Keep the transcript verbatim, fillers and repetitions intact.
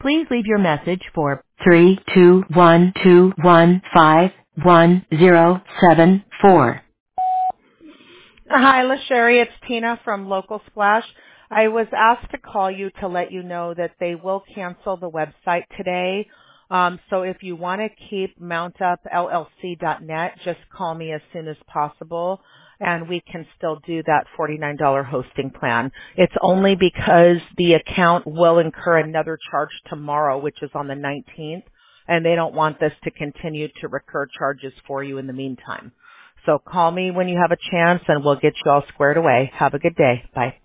Please leave your message for three two one two one five one zero seven four. Hi, LaSherry. It's Tina from Local Splash. I was asked to call you to let you know that they will cancel the website today. Um, so if you want to keep mount up L L C dot net, just call me as soon as possible, and we can still do that forty-nine dollars hosting plan. It's only because the account will incur another charge tomorrow, which is on the nineteenth, and they don't want this to continue to recur charges for you in the meantime. So call me when you have a chance, and we'll get you all squared away. Have a good day. Bye.